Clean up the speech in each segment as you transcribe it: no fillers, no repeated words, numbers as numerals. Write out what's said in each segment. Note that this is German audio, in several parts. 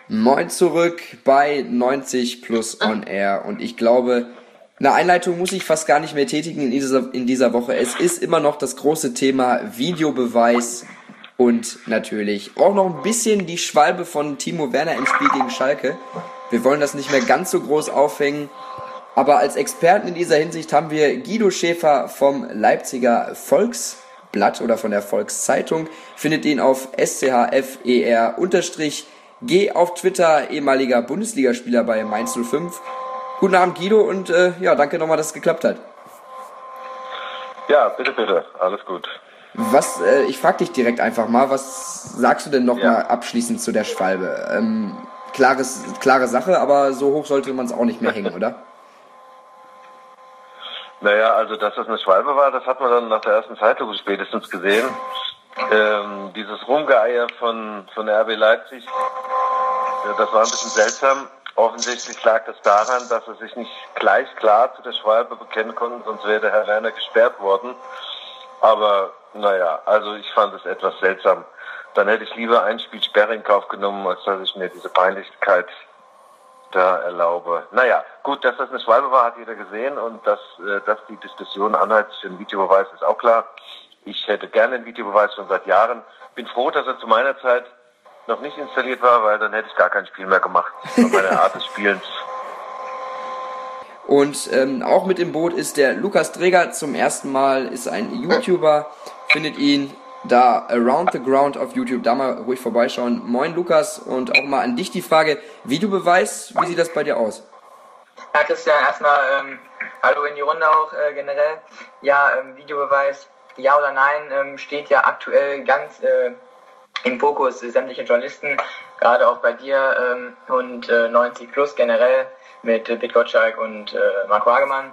Moin zurück bei 90 Plus On Air und ich glaube, eine Einleitung muss ich fast gar nicht mehr tätigen in dieser Woche. Es ist immer noch das große Thema Videobeweis und natürlich auch noch ein bisschen die Schwalbe von Timo Werner im Spiel gegen Schalke. Wir wollen das nicht mehr ganz so groß aufhängen, aber als Experten in dieser Hinsicht haben wir Guido Schäfer vom Leipziger Volksblatt oder von der Volkszeitung. Findet ihn auf schfer_g auf Twitter, ehemaliger Bundesligaspieler bei Mainz 05. Guten Abend Guido und danke nochmal, dass es geklappt hat. Ja, bitte, alles gut. Ich frag dich direkt einfach mal, was sagst du denn nochmal abschließend zu der Schwalbe? Klare Sache, aber so hoch sollte man es auch nicht mehr hängen, oder? Naja, also dass das eine Schwalbe war, das hat man dann nach der ersten Zeitlupe spätestens gesehen. Dieses Rumgeeier von der RB Leipzig, das war ein bisschen seltsam. Offensichtlich lag das daran, dass er sich nicht gleich klar zu der Schwalbe bekennen konnte, sonst wäre der Herr Werner gesperrt worden. Aber naja, also ich fand es etwas seltsam. Dann hätte ich lieber ein Spiel Sperre in Kauf genommen, als dass ich mir diese Peinlichkeit da erlaube. Naja, gut, dass das eine Schwalbe war, hat jeder gesehen, und dass die Diskussion anheizt für einen Videobeweis ist auch klar. Ich hätte gerne einen Videobeweis schon seit Jahren. Bin froh, dass er zu meiner Zeit noch nicht installiert war, weil dann hätte ich gar kein Spiel mehr gemacht von meiner Art des Spielens. Und auch mit im Boot ist der Lukas Dreger. Zum ersten Mal ist ein YouTuber. Findet ihn da Around the Ground auf YouTube. Da mal ruhig vorbeischauen. Moin Lukas, und auch mal an dich die Frage, Videobeweis, wie sieht das bei dir aus? Ja, Christian, erstmal hallo in die Runde auch generell. Ja, Videobeweis, ja oder nein, steht ja aktuell ganz im Fokus sämtliche Journalisten, gerade auch bei dir und 90 Plus generell mit Pit Gottschalk und Marco Hagemann.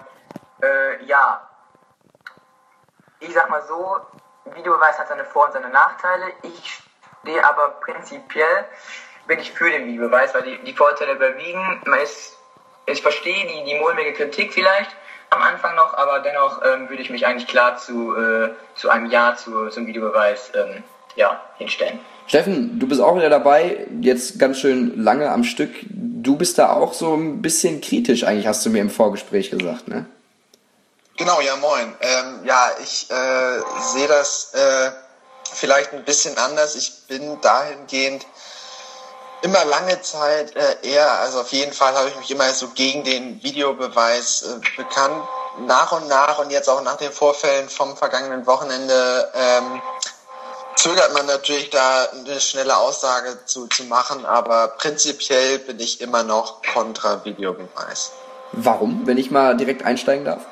Ich sag mal so, Videobeweis hat seine Vor- und seine Nachteile. Ich stehe aber prinzipiell, bin ich für den Videobeweis, weil die Vorteile überwiegen. Ich verstehe die mulmige Kritik vielleicht am Anfang noch, aber dennoch würde ich mich eigentlich klar zu einem Ja zum Videobeweis hinstellen. Steffen, du bist auch wieder dabei, jetzt ganz schön lange am Stück. Du bist da auch so ein bisschen kritisch, eigentlich hast du mir im Vorgespräch gesagt, ne? Genau, ja moin. Ich sehe das vielleicht ein bisschen anders. Ich bin dahingehend immer lange Zeit also auf jeden Fall habe ich mich immer so gegen den Videobeweis bekannt. Nach und nach und jetzt auch nach den Vorfällen vom vergangenen Wochenende zögert man natürlich da eine schnelle Aussage zu machen, aber prinzipiell bin ich immer noch kontra Videobeweis. Warum, wenn ich mal direkt einsteigen darf?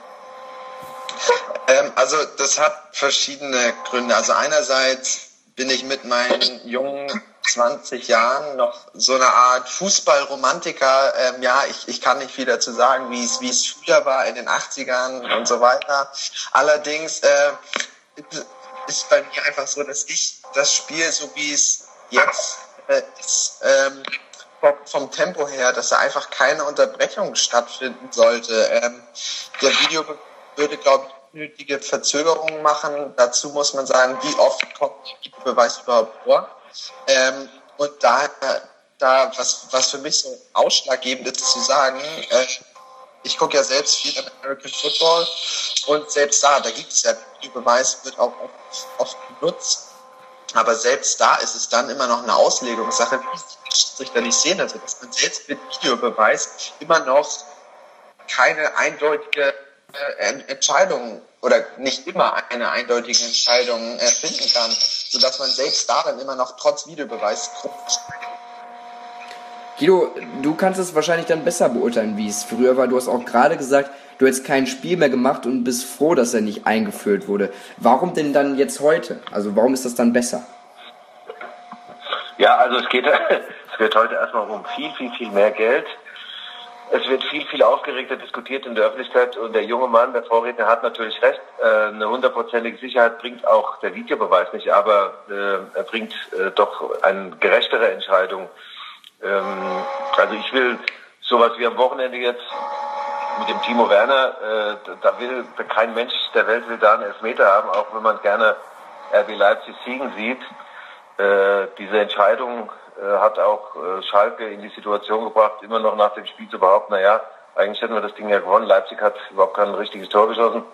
Also das hat verschiedene Gründe. Also einerseits bin ich mit meinen jungen 20 Jahren noch so eine Art Fußballromantiker. Ich kann nicht viel dazu sagen, wie es früher war in den 80ern und so weiter. Allerdings ist bei mir einfach so, dass ich das Spiel, so wie es jetzt ist, vom Tempo her, dass da einfach keine Unterbrechung stattfinden sollte. Der Video würde, glaube ich, nötige Verzögerungen machen. Dazu muss man sagen, wie oft kommt der Beweis überhaupt vor. Und was für mich so ausschlaggebend ist zu sagen, ich gucke ja selbst viel American Football, und selbst da gibt es ja, der Beweis wird auch oft benutzt, aber selbst da ist es dann immer noch eine Auslegungssache, wie die Schiedsrichter nicht sehen, also dass man selbst mit Videobeweis immer noch keine eindeutige Entscheidung oder nicht immer eine eindeutige Entscheidung finden kann, sodass man selbst da dann immer noch trotz Videobeweis Guido, du kannst es wahrscheinlich dann besser beurteilen, wie es früher war. Du hast auch gerade gesagt, du hättest kein Spiel mehr gemacht und bist froh, dass er nicht eingeführt wurde. Warum denn dann jetzt heute? Also warum ist das dann besser? Ja, also es wird heute erstmal um viel mehr Geld. Es wird viel aufgeregter diskutiert in der Öffentlichkeit, und der junge Mann, der Vorredner, hat natürlich recht. Eine hundertprozentige Sicherheit bringt auch der Videobeweis nicht, aber er bringt doch eine gerechtere Entscheidung. Also ich will sowas wie am Wochenende jetzt mit dem Timo Werner, kein Mensch der Welt will da einen Elfmeter haben, auch wenn man gerne RB Leipzig siegen sieht. Diese Entscheidung hat auch Schalke in die Situation gebracht, immer noch nach dem Spiel zu behaupten, naja, eigentlich hätten wir das Ding ja gewonnen. Leipzig hat überhaupt kein richtiges Tor geschossen.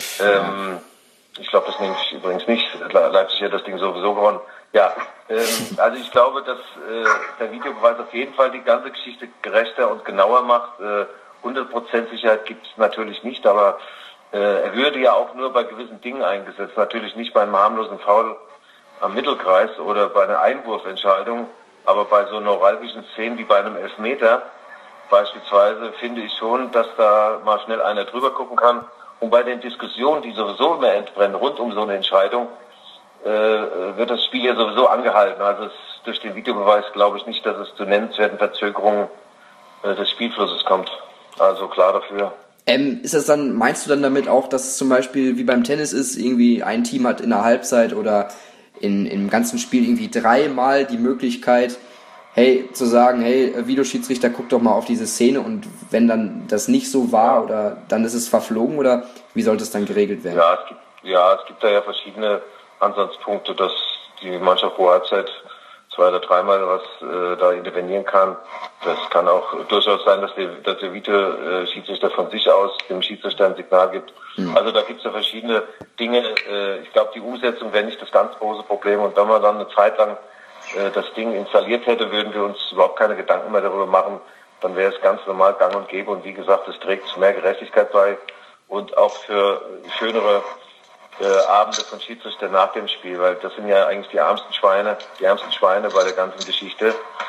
Ich glaube, das nehme ich übrigens nicht. Leipzig hat das Ding sowieso gewonnen. Ja, also ich glaube, dass der Videobeweis auf jeden Fall die ganze Geschichte gerechter und genauer macht. 100% Sicherheit gibt es natürlich nicht, aber er würde ja auch nur bei gewissen Dingen eingesetzt. Natürlich nicht bei einem harmlosen Foul am Mittelkreis oder bei einer Einwurfentscheidung, aber bei so neuralgischen Szenen wie bei einem Elfmeter beispielsweise finde ich schon, dass da mal schnell einer drüber gucken kann. Und bei den Diskussionen, die sowieso immer entbrennen rund um so eine Entscheidung, wird das Spiel ja sowieso angehalten. Also durch den Videobeweis glaube ich nicht, dass es zu nennenswerten Verzögerungen des Spielflusses kommt. Also klar dafür. Ist das dann, meinst du dann damit auch, dass es zum Beispiel wie beim Tennis ist, irgendwie ein Team hat in der Halbzeit oder im ganzen Spiel irgendwie 3-mal die Möglichkeit, zu sagen, Videoschiedsrichter, guck doch mal auf diese Szene, und wenn dann das nicht so war, oder dann ist es verflogen, oder wie sollte es dann geregelt werden? Es gibt da ja verschiedene Ansatzpunkte, dass die Mannschaft pro Halbzeit 2 oder 3-mal da intervenieren kann. Das kann auch durchaus sein, dass der Videoschiedsrichter von sich aus dem Schiedsrichter ein Signal gibt. Also da gibt es ja verschiedene Dinge. Ich glaube, die Umsetzung wäre nicht das ganz große Problem, und wenn man dann eine Zeit lang das Ding installiert hätte, würden wir uns überhaupt keine Gedanken mehr darüber machen. Dann wäre es ganz normal gang und gäbe, und wie gesagt, es trägt zu mehr Gerechtigkeit bei und auch für schönere Abende von Schiedsrichter nach dem Spiel, weil das sind ja eigentlich die ärmsten Schweine bei der ganzen Geschichte.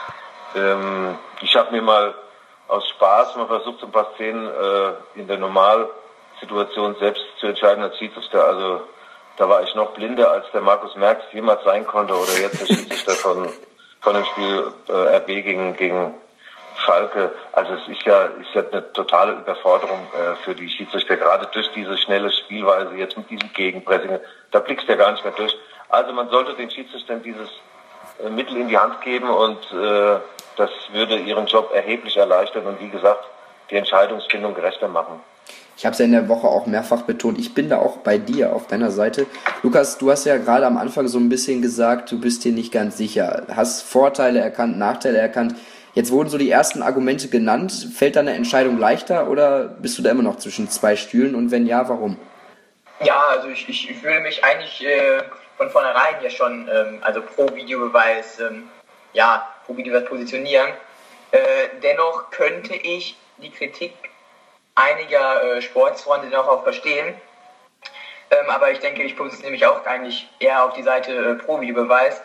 Ich habe mir mal aus Spaß versucht, so ein paar Szenen in der Normalsituation selbst zu entscheiden als Schiedsrichter. Also da war ich noch blinder, als der Markus Merx jemals sein konnte, oder jetzt der Schiedsrichter von dem Spiel RB gegen Schalke. Also es ist ja eine totale Überforderung für die Schiedsrichter, gerade durch diese schnelle Spielweise, jetzt mit diesem Gegenpressing. Da blickst du ja gar nicht mehr durch. Also man sollte den Schiedsrichtern dieses Mittel in die Hand geben, und das würde ihren Job erheblich erleichtern und wie gesagt, die Entscheidungsfindung gerechter machen. Ich habe es ja in der Woche auch mehrfach betont, ich bin da auch bei dir auf deiner Seite. Lukas, du hast ja gerade am Anfang so ein bisschen gesagt, du bist dir nicht ganz sicher, hast Vorteile erkannt, Nachteile erkannt. Jetzt wurden so die ersten Argumente genannt. Fällt deine Entscheidung leichter, oder bist du da immer noch zwischen zwei Stühlen, und wenn ja, warum? Ja, also ich fühle mich eigentlich von vornherein ja schon also pro Videobeweis positionieren. Dennoch könnte ich die Kritik einiger Sportsfreunde noch auch verstehen. Aber ich denke, ich positioniere mich auch eigentlich eher auf die Seite pro Videobeweis.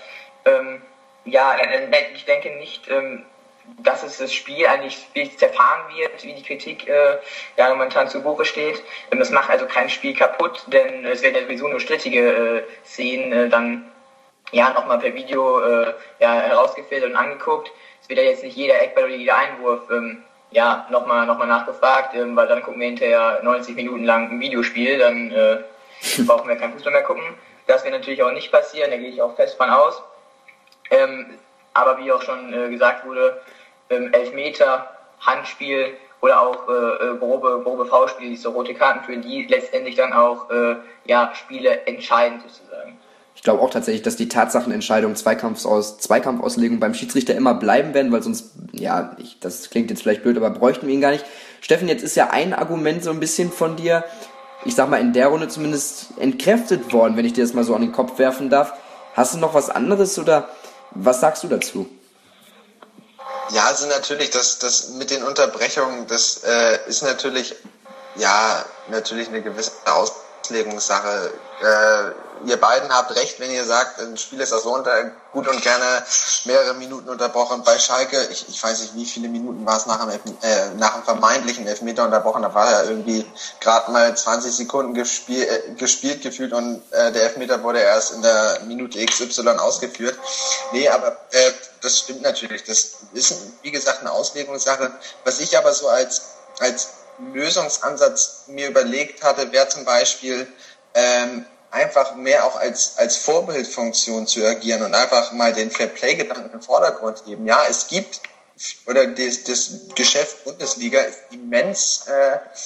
Ich denke nicht, dass es das Spiel eigentlich zerfahren wird, wie die Kritik momentan zu Buche steht. Das macht also kein Spiel kaputt, denn es werden ja sowieso nur strittige Szenen dann nochmal per Video herausgefiltert und angeguckt. Es wird ja jetzt nicht jeder Eckball oder jeder Einwurf nochmal nachgefragt, weil dann gucken wir hinterher 90 Minuten lang ein Videospiel, dann brauchen wir kein Fußball mehr gucken. Das wird natürlich auch nicht passieren, da gehe ich auch fest von aus. Aber wie auch schon gesagt wurde, Elfmeter, Handspiel oder auch grobe Foulspiele, die so rote Karten führen, die letztendlich dann auch Spiele entscheiden sozusagen. Ich glaube auch tatsächlich, dass die Tatsachenentscheidung Zweikampfauslegung beim Schiedsrichter immer bleiben werden, weil sonst, das klingt jetzt vielleicht blöd, aber bräuchten wir ihn gar nicht. Steffen, jetzt ist ja ein Argument so ein bisschen von dir, ich sag mal in der Runde zumindest, entkräftet worden, wenn ich dir das mal so an den Kopf werfen darf. Hast du noch was anderes, oder was sagst du dazu? Ja, also natürlich, das mit den Unterbrechungen, das ist natürlich eine gewisse Auslegungssache. Ihr beiden habt recht, wenn ihr sagt, ein Spiel ist also gut und gerne mehrere Minuten unterbrochen. Bei Schalke, ich weiß nicht, wie viele Minuten war es nach dem vermeintlichen Elfmeter unterbrochen, da war ja irgendwie gerade mal 20 Sekunden gespielt gefühlt, und der Elfmeter wurde erst in der Minute XY ausgeführt. Nee, aber das stimmt natürlich. Das ist, wie gesagt, eine Auslegungssache. Was ich aber so als Lösungsansatz mir überlegt hatte, wäre zum Beispiel einfach mehr auch als Vorbildfunktion zu agieren und einfach mal den Fair-Play-Gedanken im Vordergrund geben. Ja, es gibt, oder das Geschäft Bundesliga ist immens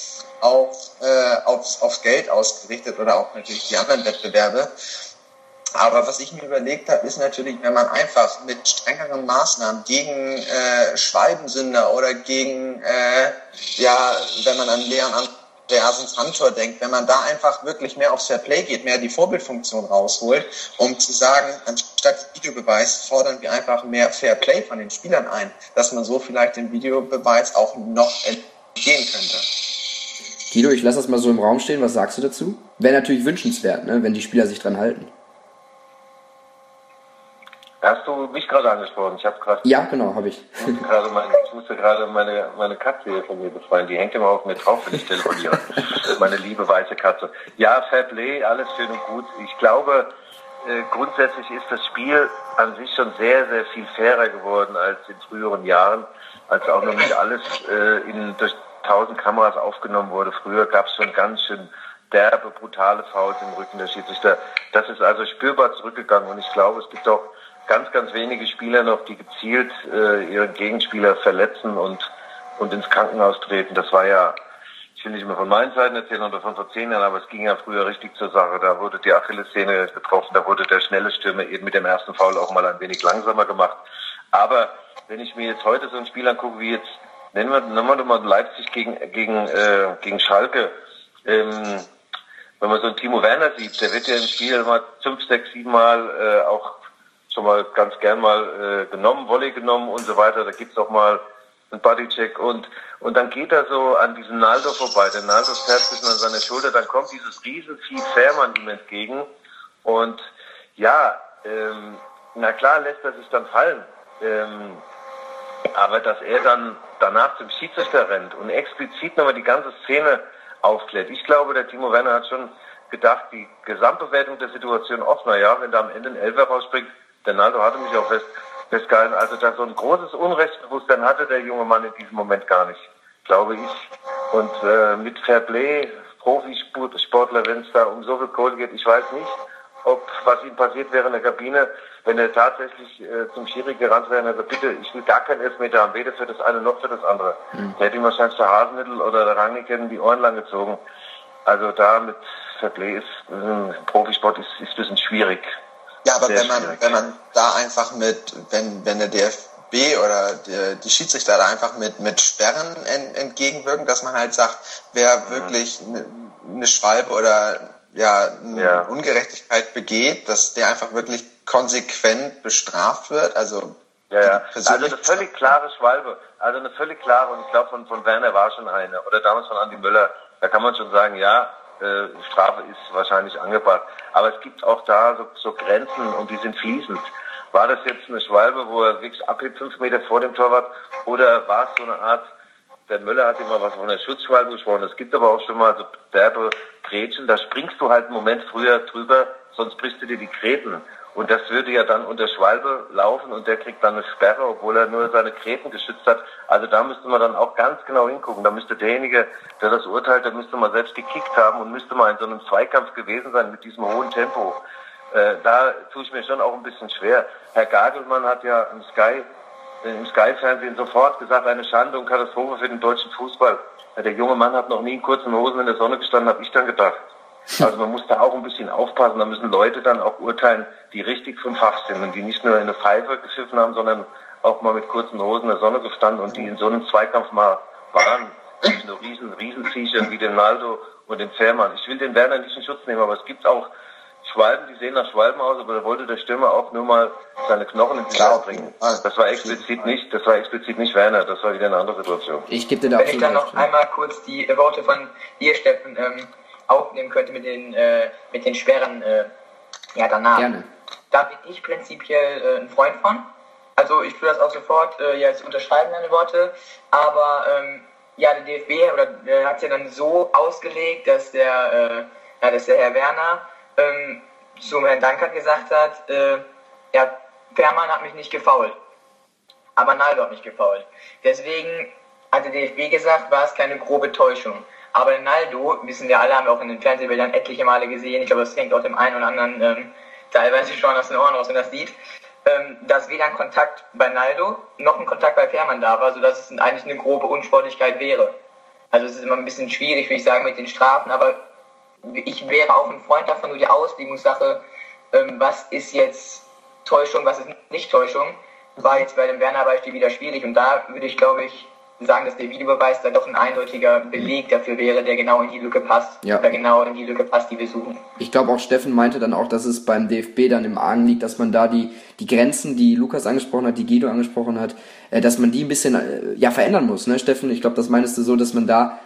aufs Geld ausgerichtet, oder auch natürlich die anderen Wettbewerbe. Aber was ich mir überlegt habe, ist natürlich, wenn man einfach mit strengeren Maßnahmen gegen Schwalbensünder oder gegen, wenn man an Leon Andreassens Handtor denkt, wenn man da einfach wirklich mehr aufs Fairplay geht, mehr die Vorbildfunktion rausholt, um zu sagen, anstatt Videobeweis fordern wir einfach mehr Fairplay von den Spielern ein, dass man so vielleicht dem Videobeweis auch noch entgehen könnte. Guido, ich lasse das mal so im Raum stehen. Was sagst du dazu? Wäre natürlich wünschenswert, ne, wenn die Spieler sich dran halten. Hast du mich gerade angesprochen? Ich habe gerade. Ja, genau, habe ich. Ich musste gerade meine Katze hier von mir befreien. Die hängt immer auf mir drauf, wenn ich telefoniere. Meine liebe weiße Katze. Ja, Fairplay, alles schön und gut. Ich glaube, grundsätzlich ist das Spiel an sich schon sehr, sehr viel fairer geworden als in früheren Jahren, als auch noch nicht alles durch 1000 Kameras aufgenommen wurde. Früher gab es schon ganz schön derbe, brutale Fouls im Rücken der Schiedsrichter. Das ist also spürbar zurückgegangen und ich glaube, es gibt auch ganz, ganz wenige Spieler noch, die gezielt ihren Gegenspieler verletzen und ins Krankenhaus treten. Das war ja, ich will nicht mehr von meinen Zeiten erzählen oder von vor 10 Jahren, aber es ging ja früher richtig zur Sache. Da wurde die Achillessehne getroffen, da wurde der schnelle Stürmer eben mit dem ersten Foul auch mal ein wenig langsamer gemacht. Aber wenn ich mir jetzt heute so ein Spiel angucke, wie jetzt, nennen wir mal Leipzig gegen Schalke, wenn man so einen Timo Werner sieht, der wird ja im Spiel mal 5, 6, 7 Mal auch schon mal ganz gern mal genommen, Volley genommen und so weiter. Da gibt's auch mal einen Bodycheck und dann geht er so an diesem Naldo vorbei. Der Naldo fährt ein bisschen an seiner Schulter, dann kommt dieses Riesenvieh Fährmann ihm entgegen und ja, na klar lässt er sich dann fallen. Aber dass er dann danach zum Schiedsrichter rennt und explizit nochmal die ganze Szene aufklärt. Ich glaube, der Timo Werner hat schon gedacht, die Gesamtbewertung der Situation offener, ja, wenn da am Ende ein Elfer rausspringt, der Naldo hatte mich auch festgehalten, also da so ein großes Unrechtsbewusstsein hatte der junge Mann in diesem Moment gar nicht, glaube ich. Und mit Fairplay, Profisportler, wenn es da um so viel Kohle geht, ich weiß nicht, was ihm passiert wäre in der Kabine, wenn er tatsächlich zum Schiri gerannt wäre und er sagt, bitte, ich will gar keinen Elfmeter haben, weder für das eine noch für das andere. Der hätte ihm wahrscheinlich der Hasenmittel oder der Rangnick die Ohren lang gezogen. Also da mit Fairplay ist Profisport ist ein bisschen schwierig. Ja, aber wenn man da einfach wenn der DFB oder die Schiedsrichter da einfach mit Sperren entgegenwirken, dass man halt sagt, wer wirklich eine Schwalbe oder eine Ungerechtigkeit begeht, dass der einfach wirklich konsequent bestraft wird, also also eine völlig klare Schwalbe, also eine völlig klare, und ich glaube von Werner war schon eine, oder damals von Andi Möller, da kann man schon sagen, ja, Strafe ist wahrscheinlich angebracht. Aber es gibt auch da so Grenzen und die sind fließend. War das jetzt eine Schwalbe, wo er wirklich abhebt 5 Meter vor dem Torwart, oder war es so eine Art, der Möller hat immer was von der Schutzschwalbe gesprochen, es gibt aber auch schon mal so derbe Grätschen, da springst du halt einen Moment früher drüber, sonst brichst du dir die Gräten. Und das würde ja dann unter Schwalbe laufen und der kriegt dann eine Sperre, obwohl er nur seine Gräten geschützt hat. Also da müsste man dann auch ganz genau hingucken. Da müsste derjenige, der das urteilt, der müsste mal selbst gekickt haben und müsste mal in so einem Zweikampf gewesen sein mit diesem hohen Tempo. Da tue ich mir schon auch ein bisschen schwer. Herr Gagelmann hat ja im Sky-Fernsehen sofort gesagt, eine Schande und Katastrophe für den deutschen Fußball. Der junge Mann hat noch nie in kurzen Hosen in der Sonne gestanden, habe ich dann gedacht. Also man muss da auch ein bisschen aufpassen, da müssen Leute dann auch urteilen, die richtig vom Fach sind und die nicht nur in eine Pfeife gepfiffen haben, sondern auch mal mit kurzen Hosen in der Sonne gestanden und die in so einem Zweikampf mal waren, mit so Riesenviechern wie dem Naldo und dem Fährmann. Ich will den Werner nicht in Schutz nehmen, aber es gibt auch Schwalben, die sehen nach Schwalben aus, aber da wollte der Stürmer auch nur mal seine Knochen in die Luft bringen. Das war explizit nicht Werner, das war wieder eine andere Situation. Ich gebe dir da Wenn ich dann noch einmal kurz die Worte von dir, Steffen, aufnehmen könnte mit den Sperren danach. Gerne. Da bin ich prinzipiell ein Freund von. Also ich würde das auch sofort jetzt unterschreiben, deine Worte. Aber der DFB hat es ja dann so ausgelegt, dass der Herr Werner zum Herrn Dankert gesagt hat, Fährmann hat mich nicht gefoult. Aber Naldo hat mich gefoult. Deswegen hat der DFB gesagt, war es keine grobe Täuschung. Aber Naldo, wissen wir alle, haben wir auch in den Fernsehbildern etliche Male gesehen, ich glaube, das hängt auch dem einen oder anderen teilweise schon aus den Ohren raus, wenn das sieht, dass weder ein Kontakt bei Naldo noch ein Kontakt bei Fährmann da war, sodass es eigentlich eine grobe Unsportlichkeit wäre. Also es ist immer ein bisschen schwierig, würde ich sagen, mit den Strafen, aber ich wäre auch ein Freund davon, nur die Auslegungssache was ist jetzt Täuschung, was ist nicht Täuschung, war jetzt bei dem Werner-Beispiel wieder schwierig. Und da würde ich, glaube ich, sagen, dass der Videobeweis dann doch ein eindeutiger Beleg dafür wäre, der genau in die Lücke passt. Ja. Oder genau in die Lücke passt, die wir suchen. Ich glaube auch, Steffen meinte dann auch, dass es beim DFB dann im Argen liegt, dass man da die Grenzen, die Lukas angesprochen hat, die Guido angesprochen hat, dass man die ein bisschen verändern muss, ne, Steffen? Ich glaube, das meinst du so, dass man da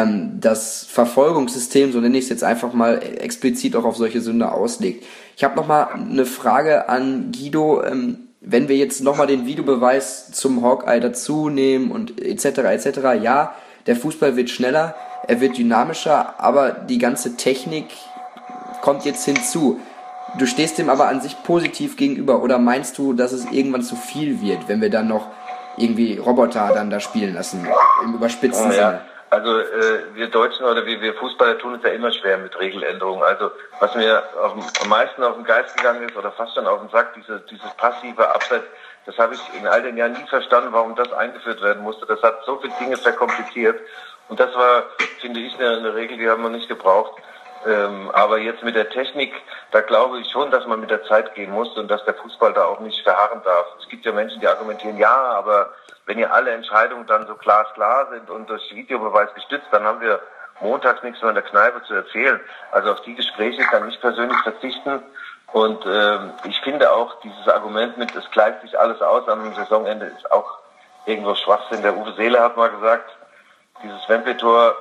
das Verfolgungssystem, so nenne ich es jetzt einfach mal, explizit auch auf solche Sünder auslegt. Ich habe nochmal eine Frage an Guido. Wenn wir jetzt nochmal den Videobeweis zum Hawkeye dazu nehmen und etc., ja, der Fußball wird schneller, er wird dynamischer, aber die ganze Technik kommt jetzt hinzu. Du stehst dem aber an sich positiv gegenüber, oder meinst du, dass es irgendwann zu viel wird, wenn wir dann noch irgendwie Roboter dann da spielen lassen, im überspitzten Sinne? Also wir Deutschen oder wir Fußballer tun es ja immer schwer mit Regeländerungen. Also was mir am meisten auf den Geist gegangen ist oder fast schon auf den Sack, dieses passive Abseits, das habe ich in all den Jahren nie verstanden, warum das eingeführt werden musste. Das hat so viele Dinge verkompliziert und das war, finde ich, eine Regel, die haben wir nicht gebraucht. Aber jetzt mit der Technik, da glaube ich schon, dass man mit der Zeit gehen muss und dass der Fußball da auch nicht verharren darf. Es gibt ja Menschen, die argumentieren, ja, aber wenn ja alle Entscheidungen dann so glasklar sind und durch Videobeweis gestützt, dann haben wir montags nichts mehr in der Kneipe zu erzählen. Also auf die Gespräche kann ich persönlich verzichten. Und ich finde auch dieses Argument mit, es gleicht sich alles aus am Saisonende, ist auch irgendwo Schwachsinn. Der Uwe Seeler hat mal gesagt, dieses Wembley-Tor,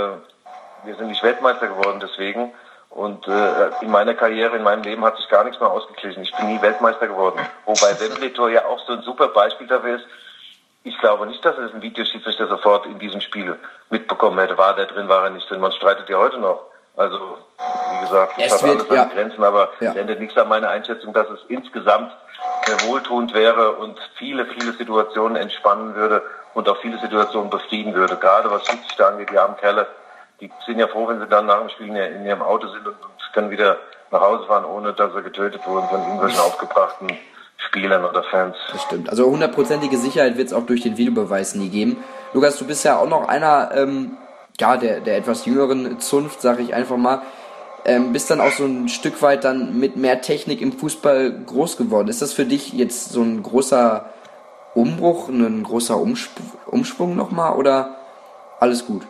wir sind nicht Weltmeister geworden deswegen. Und in meiner Karriere, in meinem Leben hat sich gar nichts mehr ausgeglichen. Ich bin nie Weltmeister geworden. Wobei Wembley-Tor ja auch so ein super Beispiel dafür ist. Ich glaube nicht, dass es ein Videoschiedsrichter sofort in diesem Spiel mitbekommen hätte. War der drin, war er nicht drin. Man streitet ja heute noch. Also, wie gesagt, das hat alles seine Grenzen, aber es ändert nichts an meiner Einschätzung, dass es insgesamt wohltuend wäre und viele, viele Situationen entspannen würde und auch viele Situationen befrieden würde. Gerade was Schiedsrichter angeht, die armen Kerle, die sind ja froh, wenn sie dann nach dem Spiel in ihrem Auto sind und können wieder nach Hause fahren, ohne dass sie getötet wurden von irgendwelchen aufgebrachten Spielern oder Fans. Das stimmt. Also 100%ige Sicherheit wird es auch durch den Videobeweis nie geben. Lukas, du bist ja auch noch einer, der etwas jüngeren Zunft, sag ich einfach mal. Bist dann auch so ein Stück weit dann mit mehr Technik im Fußball groß geworden. Ist das für dich jetzt so ein großer Umbruch, ein großer Umschwung nochmal, oder alles gut?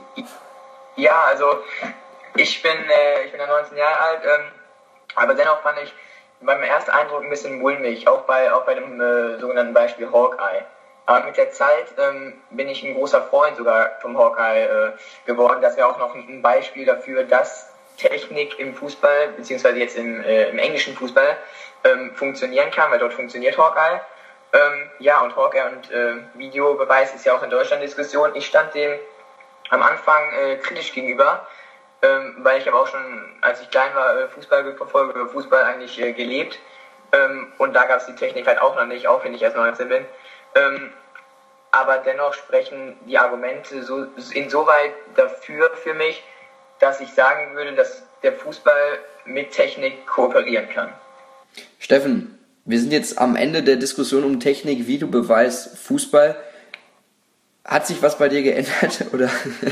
Ja, also ich bin ja 19 Jahre alt, aber dennoch fand ich beim ersten Eindruck ein bisschen mulmig, auch bei dem sogenannten Beispiel Hawkeye. Aber mit der Zeit bin ich ein großer Freund sogar vom Hawkeye geworden. Das wäre auch noch ein Beispiel dafür, dass Technik im Fußball, beziehungsweise jetzt im englischen Fußball, funktionieren kann, weil dort funktioniert Hawkeye. Und Hawkeye und Videobeweis ist ja auch in Deutschland Diskussion. Ich stand dem am Anfang kritisch gegenüber, weil ich aber auch schon, als ich klein war, Fußball verfolge, Fußball eigentlich gelebt. Und da gab es die Technik halt auch noch nicht, auch wenn ich erst 19 bin. Aber dennoch sprechen die Argumente so insoweit dafür für mich, dass ich sagen würde, dass der Fußball mit Technik kooperieren kann. Steffen, wir sind jetzt am Ende der Diskussion um Technik, Videobeweis, Fußball. Hat sich was bei dir geändert oder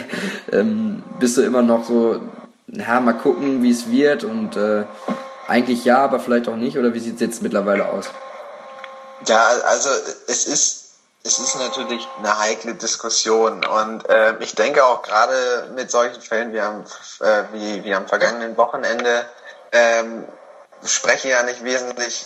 bist du immer noch so, mal gucken, wie es wird und eigentlich ja, aber vielleicht auch nicht, oder wie sieht es jetzt mittlerweile aus? Ja, also es ist natürlich eine heikle Diskussion und ich denke auch gerade mit solchen Fällen wie am vergangenen Wochenende sprechen ja nicht wesentlich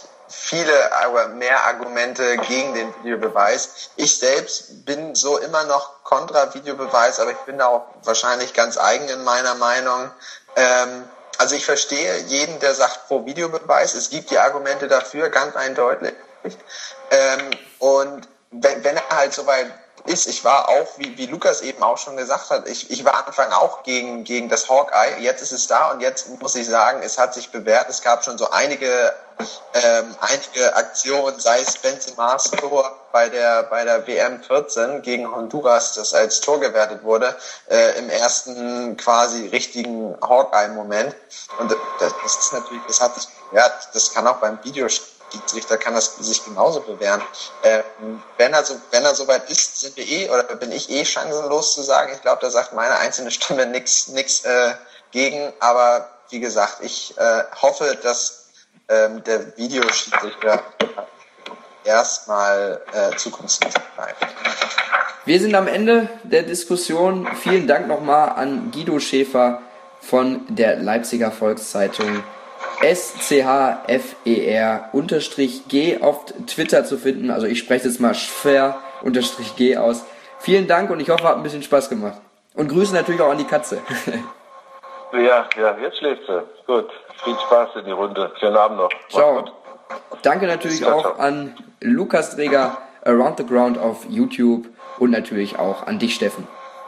mehr Argumente gegen den Videobeweis. Ich selbst bin so immer noch kontra Videobeweis, aber ich bin da auch wahrscheinlich ganz eigen in meiner Meinung. Also ich verstehe jeden, der sagt pro Videobeweis. Es gibt die Argumente dafür, ganz eindeutig. Und wenn er halt soweit ist, ich war auch, wie Lukas eben auch schon gesagt hat, ich war am Anfang auch gegen das Hawkeye, jetzt ist es da und jetzt muss ich sagen, es hat sich bewährt, es gab schon so einige Aktionen, sei es Benzema's Tor bei der WM 14 gegen Honduras, das als Tor gewertet wurde, im ersten quasi richtigen Hawkeye-Moment, und das ist natürlich, das hat sich bewährt, das kann auch beim Videoschiedsrichter kann das sich genauso bewähren. Wenn er soweit ist, bin ich chancenlos zu sagen. Ich glaube, da sagt meine einzelne Stimme nichts gegen. Aber wie gesagt, ich hoffe, dass der Videoschiedsrichter erstmal zukunftsmusik bleibt. Wir sind am Ende der Diskussion. Vielen Dank nochmal an Guido Schäfer von der Leipziger Volkszeitung. SCHFER_G auf Twitter zu finden. Also ich spreche jetzt mal Schfer_G aus. Vielen Dank und ich hoffe, hat ein bisschen Spaß gemacht. Und Grüße natürlich auch an die Katze. Ja, jetzt schläft sie. Gut. Viel Spaß in die Runde. Schönen Abend noch. Ciao. Danke natürlich auch an Lukas Träger, Around the Ground auf YouTube und natürlich auch an dich, Steffen.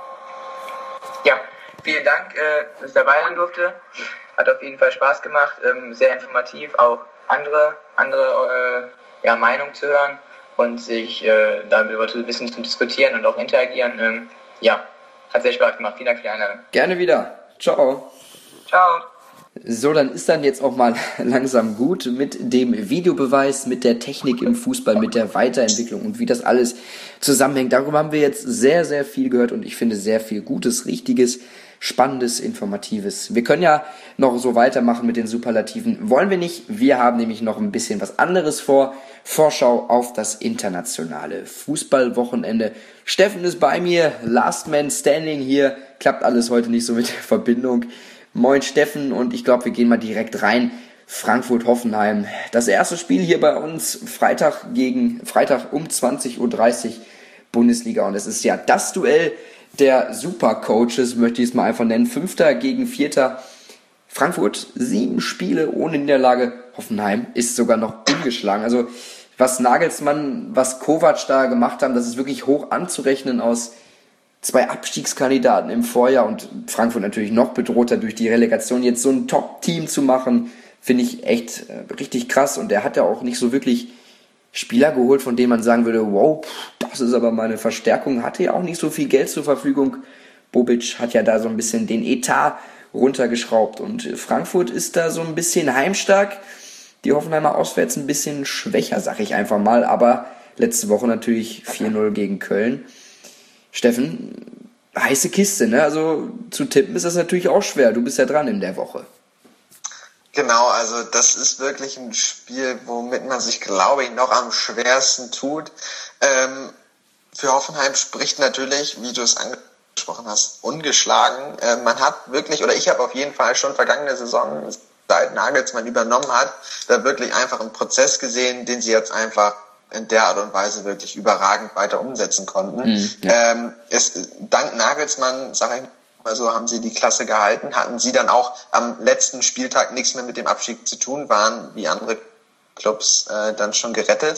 Ja, vielen Dank, dass ich dabei sein durfte. Hat auf jeden Fall Spaß gemacht, sehr informativ, auch andere Meinungen zu hören und sich darüber ein bisschen zu diskutieren und auch interagieren. Hat sehr Spaß gemacht. Vielen Dank für die Einladung. Gerne wieder. Ciao. Ciao. So, dann ist dann jetzt auch mal langsam gut mit dem Videobeweis, mit der Technik im Fußball, mit der Weiterentwicklung und wie das alles zusammenhängt. Darüber haben wir jetzt sehr, sehr viel gehört und ich finde sehr viel Gutes, Richtiges, Spannendes, Informatives. Wir können ja noch so weitermachen mit den Superlativen. Wollen wir nicht. Wir haben nämlich noch ein bisschen was anderes vor. Vorschau auf das internationale Fußballwochenende. Steffen ist bei mir, Last Man Standing hier. Klappt alles heute nicht so mit der Verbindung. Moin Steffen und ich glaube, wir gehen mal direkt rein. Frankfurt-Hoffenheim. Das erste Spiel hier bei uns, Freitag um 20.30 Uhr Bundesliga. Und es ist ja das Duell der Supercoaches, möchte ich es mal einfach nennen. 5. gegen 4. Frankfurt, 7 Spiele ohne Niederlage. Hoffenheim ist sogar noch ungeschlagen. Also was Nagelsmann, was Kovac da gemacht haben, das ist wirklich hoch anzurechnen aus 2 Abstiegskandidaten im Vorjahr und Frankfurt natürlich noch bedrohter durch die Relegation. Jetzt so ein Top-Team zu machen, finde ich echt richtig krass. Und er hat ja auch nicht so wirklich Spieler geholt, von denen man sagen würde, wow, das ist aber mal eine Verstärkung. Hatte ja auch nicht so viel Geld zur Verfügung. Bobic hat ja da so ein bisschen den Etat runtergeschraubt. Und Frankfurt ist da so ein bisschen heimstark. Die Hoffenheimer auswärts ein bisschen schwächer, sag ich einfach mal. Aber letzte Woche natürlich 4-0 gegen Köln. Steffen, heiße Kiste, ne? Also zu tippen ist das natürlich auch schwer. Du bist ja dran in der Woche. Genau, also das ist wirklich ein Spiel, womit man sich, glaube ich, noch am schwersten tut. Für Hoffenheim spricht natürlich, wie du es angesprochen hast, ungeschlagen. Man hat wirklich, oder ich habe auf jeden Fall schon vergangene Saison, seit Nagelsmann übernommen hat, da wirklich einfach einen Prozess gesehen, den sie jetzt einfach in der Art und Weise wirklich überragend weiter umsetzen konnten. Dank Nagelsmann, sage ich mal so, haben sie die Klasse gehalten, hatten sie dann auch am letzten Spieltag nichts mehr mit dem Abstieg zu tun, waren wie andere Clubs dann schon gerettet.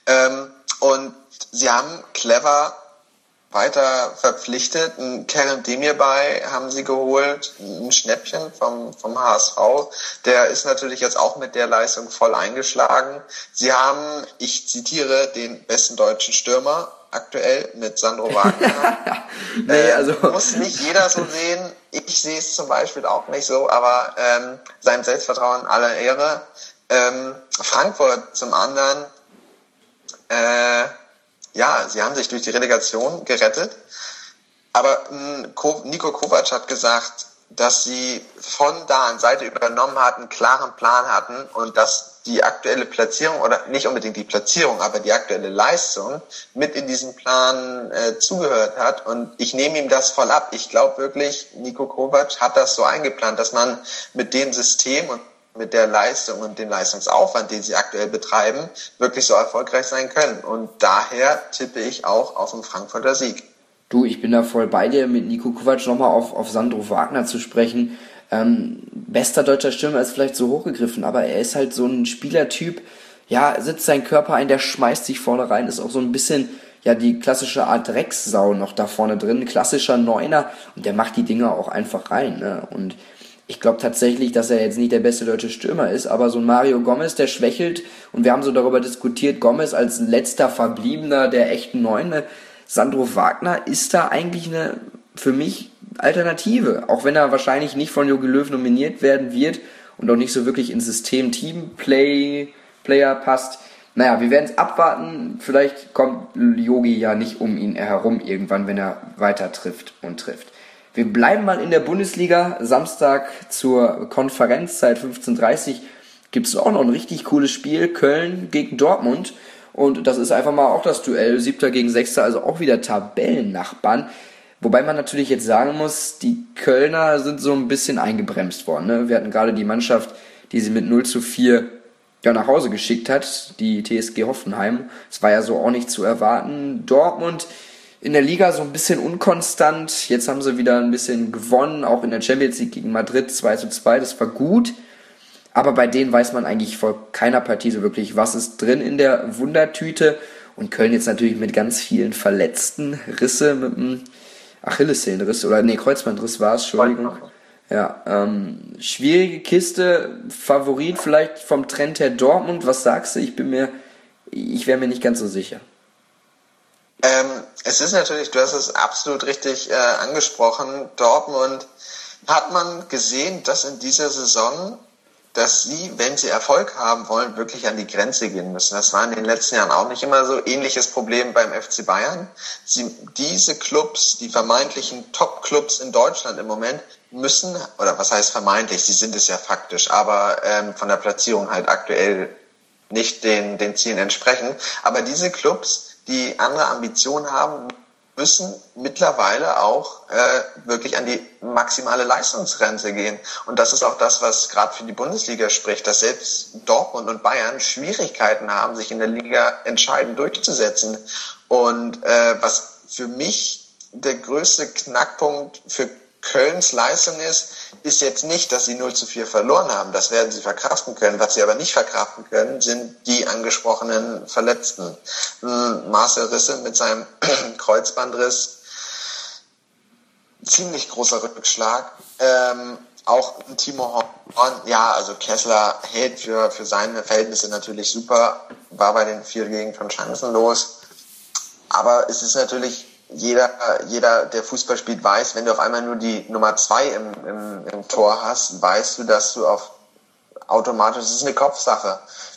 Und sie haben clever weiter verpflichtet. Ein Kerem Demirbay haben sie geholt, ein Schnäppchen vom HSV. Der ist natürlich jetzt auch mit der Leistung voll eingeschlagen. Sie haben, ich zitiere, den besten deutschen Stürmer aktuell mit Sandro Wagner. Muss nicht jeder so sehen. Ich sehe es zum Beispiel auch nicht so, aber seinem Selbstvertrauen aller Ehre. Frankfurt zum anderen, sie haben sich durch die Relegation gerettet, aber Niko Kovac hat gesagt, dass sie von da an, seit er übernommen hat, einen klaren Plan hatten und dass die aktuelle Platzierung, oder nicht unbedingt die Platzierung, aber die aktuelle Leistung mit in diesen Plan zugehört hat, und ich nehme ihm das voll ab. Ich glaube wirklich, Niko Kovac hat das so eingeplant, dass man mit dem System und mit der Leistung und dem Leistungsaufwand, den sie aktuell betreiben, wirklich so erfolgreich sein können. Und daher tippe ich auch auf einen Frankfurter Sieg. Du, ich bin da voll bei dir, mit Niko Kovac nochmal auf Sandro Wagner zu sprechen. Bester deutscher Stürmer ist vielleicht so hochgegriffen, aber er ist halt so ein Spielertyp, setzt seinen Körper ein, der schmeißt sich vorne rein, ist auch so ein bisschen, die klassische Art Drecksau noch da vorne drin, klassischer Neuner, und der macht die Dinger auch einfach rein, ne? Und ich glaube tatsächlich, dass er jetzt nicht der beste deutsche Stürmer ist, aber so ein Mario Gomez, der schwächelt, und wir haben so darüber diskutiert, Gomez als letzter Verbliebener der echten Neune. Sandro Wagner ist da eigentlich eine, für mich, Alternative, auch wenn er wahrscheinlich nicht von Jogi Löw nominiert werden wird und auch nicht so wirklich ins System Teamplayer passt. Naja, wir werden es abwarten, vielleicht kommt Jogi ja nicht um ihn herum irgendwann, wenn er weiter trifft. Wir bleiben mal in der Bundesliga. Samstag zur Konferenzzeit 15:30 gibt es auch noch ein richtig cooles Spiel, Köln gegen Dortmund. Und das ist einfach mal auch das Duell, 7. gegen 6., also auch wieder Tabellennachbarn. Wobei man natürlich jetzt sagen muss, die Kölner sind so ein bisschen eingebremst worden. Ne? Wir hatten gerade die Mannschaft, die sie mit 0:4 nach Hause geschickt hat, die TSG Hoffenheim. Das war ja so auch nicht zu erwarten. Dortmund in der Liga so ein bisschen unkonstant. Jetzt haben sie wieder ein bisschen gewonnen, auch in der Champions League gegen Madrid 2:2. Das war gut. Aber bei denen weiß man eigentlich vor keiner Partie so wirklich, was ist drin in der Wundertüte. Und Köln jetzt natürlich mit ganz vielen Verletzten, Risse mit einem Achillessehnenriss Kreuzbandriss war es, Entschuldigung. Ja, schwierige Kiste, Favorit vielleicht vom Trend her Dortmund. Was sagst du? Ich wäre mir nicht ganz so sicher. Es ist natürlich, du hast es absolut richtig angesprochen, Dortmund hat man gesehen, dass in dieser Saison, dass sie, wenn sie Erfolg haben wollen, wirklich an die Grenze gehen müssen. Das war in den letzten Jahren auch nicht immer so. Ähnliches Problem beim FC Bayern. Diese Clubs, die vermeintlichen Top-Clubs in Deutschland im Moment, müssen, oder was heißt vermeintlich, sie sind es ja faktisch, aber von der Platzierung halt aktuell nicht den Zielen entsprechen. Aber diese Clubs, die andere Ambitionen haben, müssen mittlerweile auch wirklich an die maximale Leistungsgrenze gehen. Und das ist auch das, was gerade für die Bundesliga spricht, dass selbst Dortmund und Bayern Schwierigkeiten haben, sich in der Liga entscheidend durchzusetzen. Und was für mich der größte Knackpunkt für Kölns Leistung ist jetzt nicht, dass sie 0:4 verloren haben. Das werden sie verkraften können. Was sie aber nicht verkraften können, sind die angesprochenen Verletzten. Marcel Risse mit seinem Kreuzbandriss, ziemlich großer Rückschlag. Auch Timo Horn, ja, also Kessler hält für seine Verhältnisse natürlich super, war bei den 4 gegen 5 chancenlos. Aber es ist natürlich, jeder, der Fußball spielt, weiß, wenn du auf einmal nur die Nummer 2 im Tor hast, weißt du, dass du automatisch, es ist eine Kopfsache.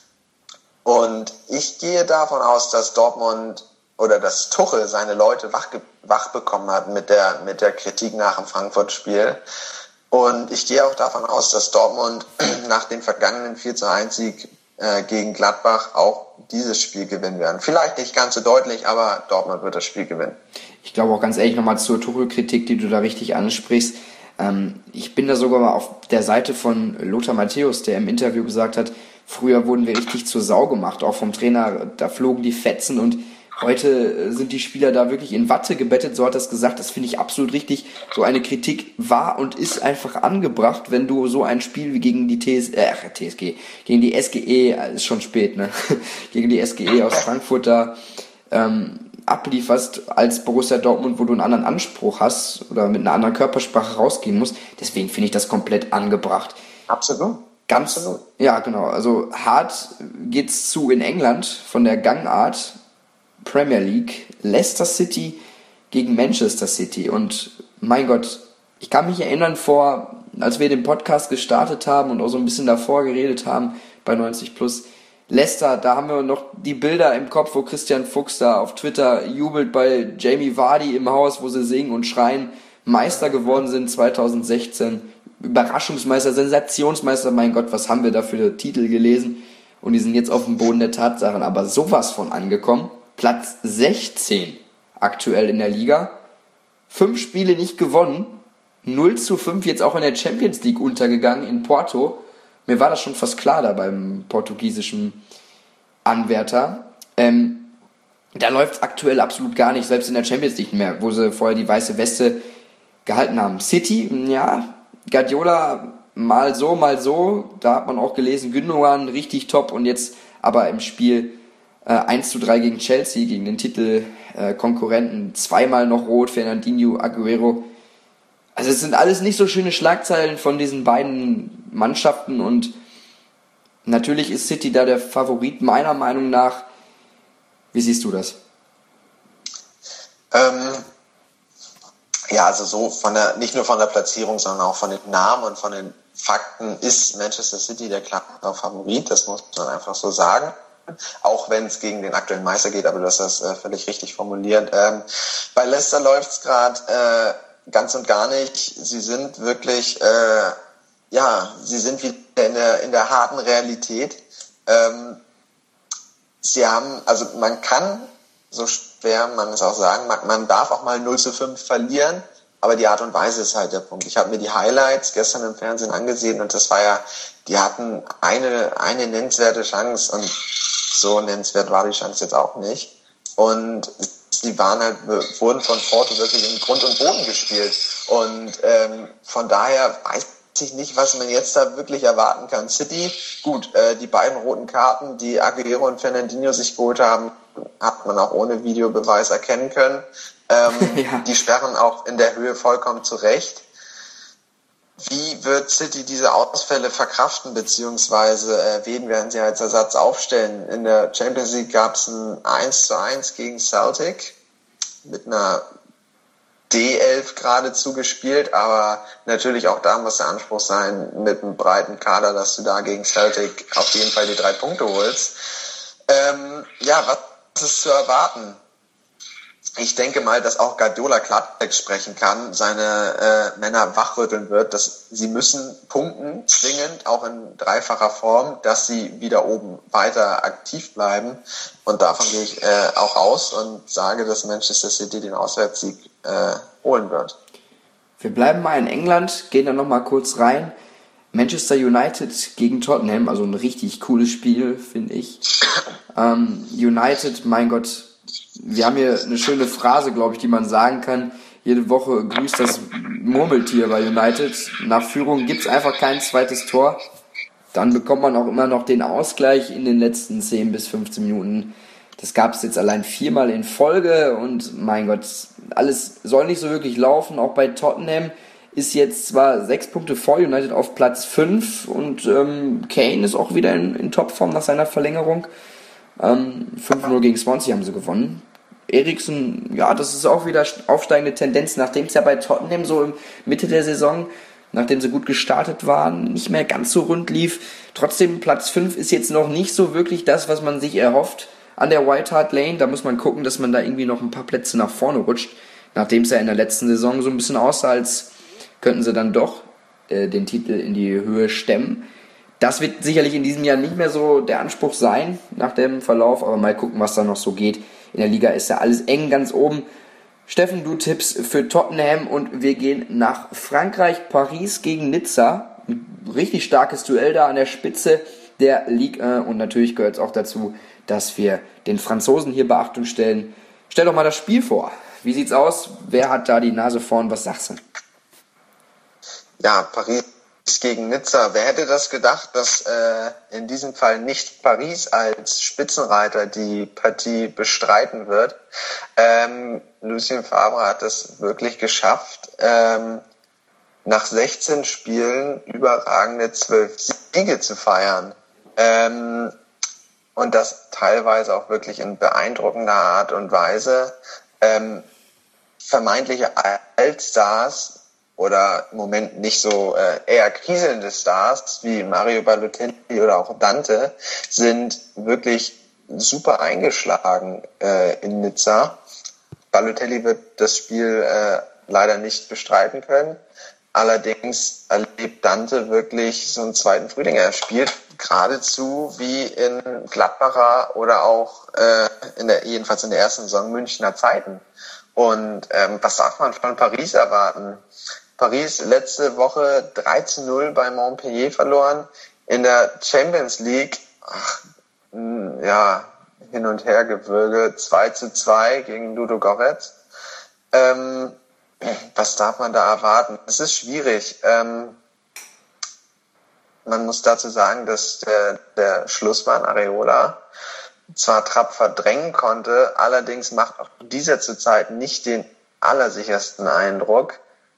Und ich gehe davon aus, dass Dortmund oder dass Tuchel seine Leute wach bekommen hat mit der Kritik nach dem Frankfurt-Spiel. Und ich gehe auch davon aus, dass Dortmund nach dem vergangenen 4:1-Sieg gegen Gladbach auch dieses Spiel gewinnen werden. Vielleicht nicht ganz so deutlich, aber Dortmund wird das Spiel gewinnen. Ich glaube auch ganz ehrlich nochmal zur Tuchel-Kritik, die du da richtig ansprichst. Ich bin da sogar mal auf der Seite von Lothar Matthäus, der im Interview gesagt hat, früher wurden wir richtig zur Sau gemacht, auch vom Trainer, da flogen die Fetzen und heute sind die Spieler da wirklich in Watte gebettet, so hat er es gesagt, das finde ich absolut richtig. So eine Kritik war und ist einfach angebracht, wenn du so ein Spiel wie gegen die gegen die SGE, ist schon spät, ne? Gegen die SGE aus Frankfurt da ablieferst als Borussia Dortmund, wo du einen anderen Anspruch hast oder mit einer anderen Körpersprache rausgehen musst. Deswegen finde ich das komplett angebracht. Absolut. Absolut. Ja, genau. Also hart geht's zu in England von der Gangart. Premier League, Leicester City gegen Manchester City. Und mein Gott, ich kann mich erinnern, als wir den Podcast gestartet haben und auch so ein bisschen davor geredet haben bei 90+, Leicester, da haben wir noch die Bilder im Kopf, wo Christian Fuchs da auf Twitter jubelt bei Jamie Vardy im Haus, wo sie singen und schreien, Meister geworden sind 2016, Überraschungsmeister, Sensationsmeister, mein Gott, was haben wir da für Titel gelesen? Und die sind jetzt auf dem Boden der Tatsachen, aber sowas von angekommen. Platz 16 aktuell in der Liga, 5 Spiele nicht gewonnen, 0:5 jetzt auch in der Champions League untergegangen in Porto. Mir war das schon fast klar da beim portugiesischen Anwärter. Da läuft es aktuell absolut gar nicht, selbst in der Champions League mehr, wo sie vorher die weiße Weste gehalten haben. City, ja, Guardiola mal so, da hat man auch gelesen, Gündogan richtig top und jetzt aber im Spiel 1:3 gegen Chelsea, gegen den Titelkonkurrenten, zweimal noch rot, Fernandinho, Aguero. Also es sind alles nicht so schöne Schlagzeilen von diesen beiden Mannschaften und natürlich ist City da der Favorit meiner Meinung nach. Wie siehst du das? Ja, also so nicht nur von der Platzierung, sondern auch von den Namen und von den Fakten ist Manchester City der klare Favorit, das muss man einfach so sagen. Auch wenn es gegen den aktuellen Meister geht, aber du hast das völlig richtig formuliert. Bei Leicester läuft es gerade ganz und gar nicht. Sie sind wirklich sie sind wieder in der harten Realität. Sie haben, also man kann, so schwer man es auch sagen mag, man darf auch mal 0-5 verlieren, aber die Art und Weise ist halt der Punkt. Ich habe mir die Highlights gestern im Fernsehen angesehen und das war ja, die hatten eine nennenswerte Chance und so nennenswert war die Chance jetzt auch nicht. Und sie wurden von Porto wirklich in Grund und Boden gespielt. Und von daher weiß ich nicht, was man jetzt da wirklich erwarten kann. City, gut, die beiden roten Karten, die Aguero und Fernandinho sich geholt haben, hat man auch ohne Videobeweis erkennen können. Die sperren auch in der Höhe vollkommen zurecht. Wie wird City diese Ausfälle verkraften, beziehungsweise wen werden sie als Ersatz aufstellen? In der Champions League gab es ein 1:1 gegen Celtic mit einer D11 geradezu gespielt, aber natürlich auch da muss der Anspruch sein, mit einem breiten Kader, dass du da gegen Celtic auf jeden Fall die 3 Punkte holst. Was ist zu erwarten? Ich denke mal, dass auch Guardiola Klartext sprechen kann, seine Männer wachrütteln wird, dass sie müssen punkten, zwingend, auch in dreifacher Form, dass sie wieder oben weiter aktiv bleiben. Und davon gehe ich auch aus und sage, dass Manchester City den Auswärtssieg holen wird. Wir bleiben mal in England, gehen dann nochmal kurz rein. Manchester United gegen Tottenham, also ein richtig cooles Spiel, finde ich. United, mein Gott, wir haben hier eine schöne Phrase, glaube ich, die man sagen kann. Jede Woche grüßt das Murmeltier bei United. Nach Führung gibt's einfach kein zweites Tor. Dann bekommt man auch immer noch den Ausgleich in den letzten 10 bis 15 Minuten. Das gab's jetzt allein 4-mal in Folge und mein Gott, alles soll nicht so wirklich laufen. Auch bei Tottenham ist jetzt zwar 6 Punkte vor United auf Platz 5 und Kane ist auch wieder in Topform nach seiner Verlängerung. 5-0 gegen Swansea haben sie gewonnen. Eriksen, ja, das ist auch wieder aufsteigende Tendenz, nachdem es ja bei Tottenham so im Mitte der Saison, nachdem sie gut gestartet waren, nicht mehr ganz so rund lief. Trotzdem, Platz 5 ist jetzt noch nicht so wirklich das, was man sich erhofft an der White Hart Lane. Da muss man gucken, dass man da irgendwie noch ein paar Plätze nach vorne rutscht, nachdem es ja in der letzten Saison so ein bisschen aussah, als könnten sie dann doch den Titel in die Höhe stemmen. Das wird sicherlich in diesem Jahr nicht mehr so der Anspruch sein, nach dem Verlauf, aber mal gucken, was da noch so geht. In der Liga ist ja alles eng ganz oben. Steffen, du tippst für Tottenham und wir gehen nach Frankreich, Paris gegen Nizza. Ein richtig starkes Duell da an der Spitze der Liga und natürlich gehört es auch dazu, dass wir den Franzosen hier Beachtung stellen. Stell doch mal das Spiel vor. Wie sieht's aus? Wer hat da die Nase vorn? Was sagst du? Ja, Paris gegen Nizza. Wer hätte das gedacht, dass in diesem Fall nicht Paris als Spitzenreiter die Partie bestreiten wird? Lucien Favre hat es wirklich geschafft, nach 16 Spielen überragende 12 Siege zu feiern. Und das teilweise auch wirklich in beeindruckender Art und Weise. Vermeintliche Altstars oder im Moment nicht so eher kriselnde Stars wie Mario Balotelli oder auch Dante sind wirklich super eingeschlagen in Nizza. Balotelli wird das Spiel leider nicht bestreiten können. Allerdings erlebt Dante wirklich so einen zweiten Frühling. Er spielt geradezu wie in Gladbacher oder auch jedenfalls in der ersten Saison Münchner Zeiten. Und was darf man von Paris erwarten? Paris letzte Woche 13-0 bei Montpellier verloren. In der Champions League, hin und her Gewürge, 2-2 gegen Ludogorets. Was darf man da erwarten? Es ist schwierig. Man muss dazu sagen, dass der Schlussmann Areola zwar Trapp verdrängen konnte, allerdings macht auch dieser zurzeit nicht den allersichersten Eindruck.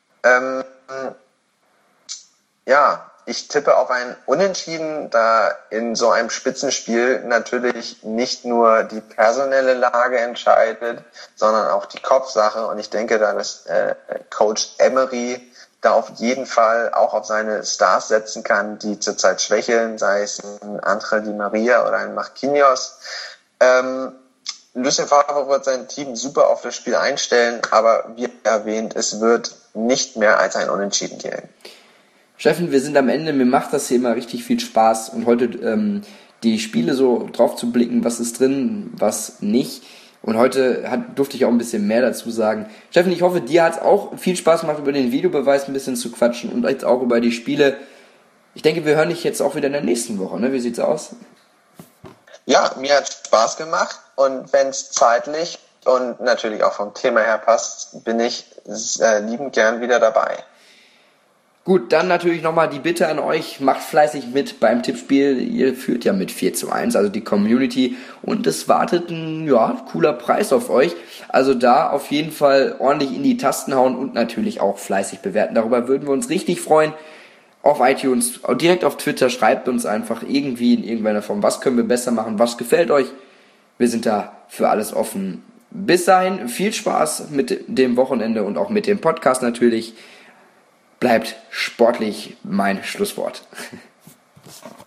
Ich tippe auf ein Unentschieden, da in so einem Spitzenspiel natürlich nicht nur die personelle Lage entscheidet, sondern auch die Kopfsache. Und ich denke da, dass Coach Emery da auf jeden Fall auch auf seine Stars setzen kann, die zurzeit schwächeln, sei es ein Angel Di Maria oder ein Marquinhos. Lucien Favre wird sein Team super auf das Spiel einstellen, aber wie erwähnt, es wird nicht mehr als ein Unentschieden gehen. Steffen, wir sind am Ende, mir macht das hier immer richtig viel Spaß und heute die Spiele so drauf zu blicken, was ist drin, was nicht. Und heute durfte ich auch ein bisschen mehr dazu sagen. Steffen, ich hoffe, dir hat es auch viel Spaß gemacht, über den Videobeweis ein bisschen zu quatschen und jetzt auch über die Spiele. Ich denke, wir hören dich jetzt auch wieder in der nächsten Woche, ne? Wie sieht's aus? Ja, mir hat Spaß gemacht und wenn es zeitlich und natürlich auch vom Thema her passt, bin ich liebend gern wieder dabei. Gut, dann natürlich nochmal die Bitte an euch, macht fleißig mit beim Tippspiel. Ihr führt ja mit 4:1, also die Community. Und es wartet ein cooler Preis auf euch. Also da auf jeden Fall ordentlich in die Tasten hauen und natürlich auch fleißig bewerten. Darüber würden wir uns richtig freuen. Auf iTunes, direkt auf Twitter, schreibt uns einfach irgendwie in irgendeiner Form, was können wir besser machen, was gefällt euch. Wir sind da für alles offen. Bis dahin, viel Spaß mit dem Wochenende und auch mit dem Podcast natürlich. Bleibt sportlich mein Schlusswort.